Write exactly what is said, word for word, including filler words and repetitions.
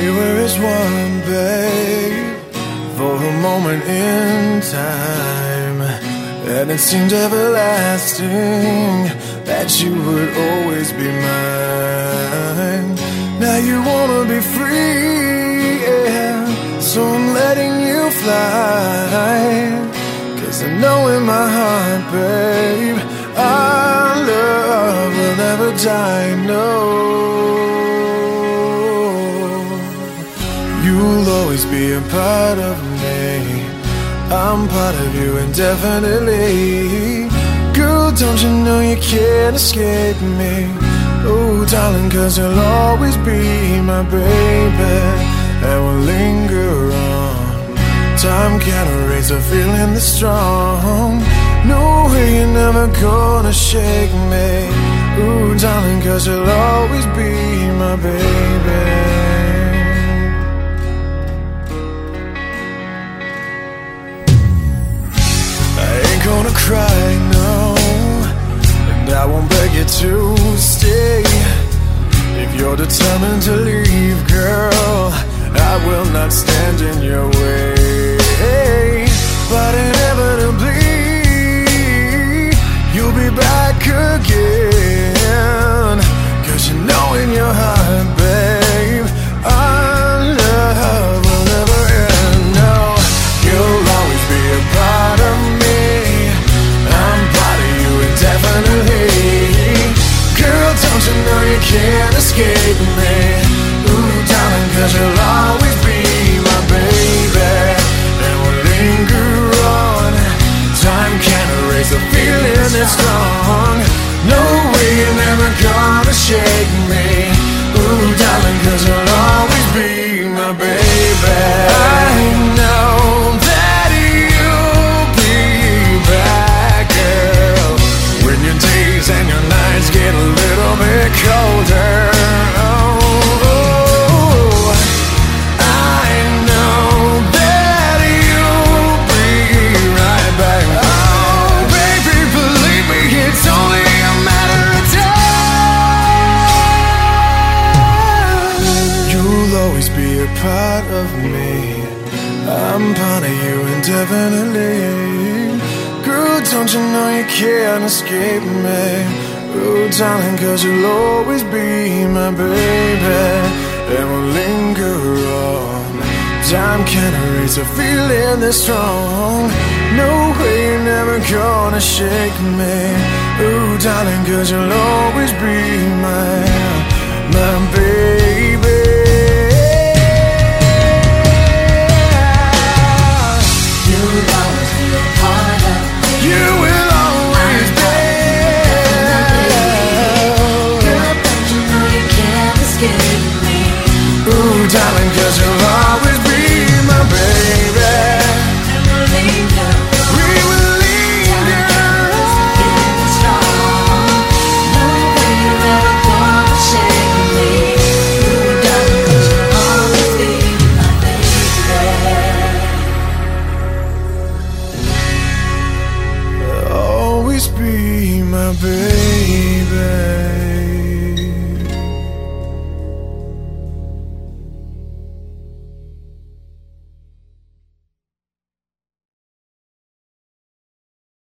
We were as one, babe, for a moment in time, and it seemed everlasting that you would always be mine. Now you wanna be free, yeah, so I'm letting you fly. Cause I know in my heart, babe, our love will never die, no. You'll always be a part of me, I'm part of you indefinitely. Girl, don't you know you can't escape me? Oh, darling, cause you'll always be my baby, and we'll linger on. Time can't erase a feeling that's strong. No way, you're never gonna shake me. Ooh, darling, cause you'll always be my baby. Gonna cry, no, and I won't beg you to stay. If you're determined to leave, girl, I will not stand in your way. But inevitably, you'll be back again. Cause you know in your heart, babe, our love will never end. No, you'll always be a part of me, definitely. Girl, don't you know you can't escape me? Ooh, darling, cause you'll always be my baby, and we'll linger on. Time can't erase a feeling that's strong. No way, you're never gonna shake me. Ooh, darling, cause you'll always be my baby. I know that you'll be back, girl, when your days and your nights get a little bit colder. Oh, oh, I know that you'll be right back. Oh, baby, believe me, it's only a matter of time. You'll always be a part of me, I'm part of you indefinitely. Girl, don't you know you can't escape me? Oh, darling, cause you'll always be my baby, and we'll linger on. Time can't erase a feeling that's strong. No way, you're never gonna shake me. Oh, darling, cause you'll always be my, my baby. You'll always be a part of me. You will always be. Girl, don't you know you can't escape me? Ooh, darling, cause you'll always be my baby. And we'll linger. We will linger. Feeling strong. No way you're ever gonna shake me. Ooh, darling, cause you'll always be my baby. Always be my baby.